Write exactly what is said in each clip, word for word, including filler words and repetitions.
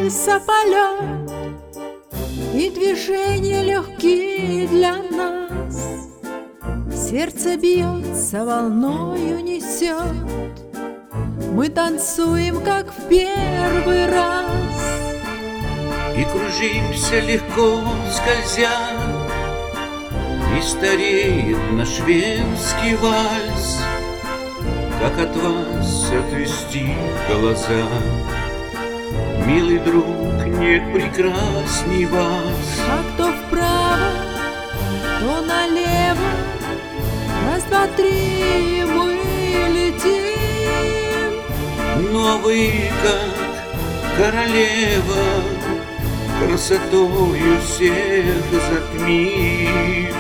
вальса полет, и движения легкие для нас. Сердце бьется, волною несет, мы танцуем, как в первый раз. И кружимся легко, скользя, и стареет наш венский вальс. Как от вас отвести глаза? Милый друг, нет прекрасней вас. Шаг то вправо, то налево, раз, два, три, мы летим. Но вы, как королева, красотою всех затмив.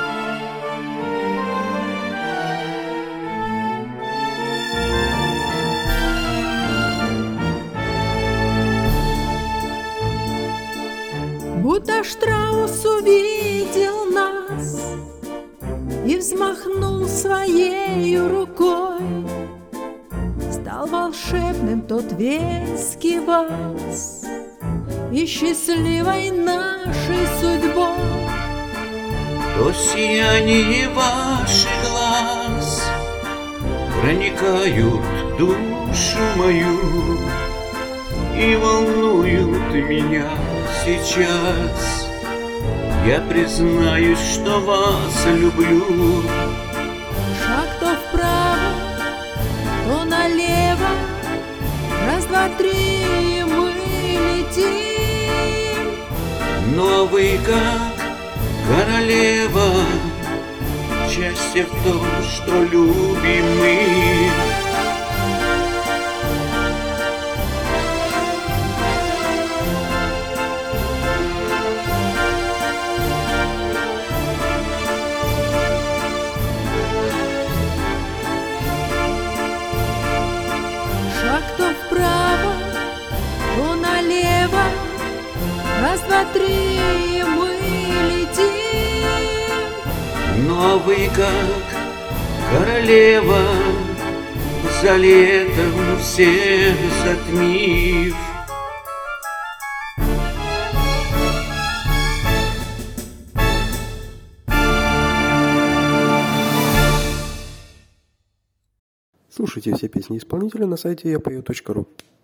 Будто Штраус увидел нас и взмахнул своею рукой. Стал волшебным тот венский вальс и счастливой нашей судьбой. То сияние ваших глаз проникают в душу мою и волнуют меня сейчас. Я признаюсь, что вас люблю. Шаг то вправо, то налево, раз, два, три, мы летим. Но вы, как королева, счастье в том, что любим мы. Шаг то вправо, то налево, раз, два, три, мы летим. Но вы, как королева, за летом всех затмив. Слушайте все песни исполнителя на сайте я пою точка ру.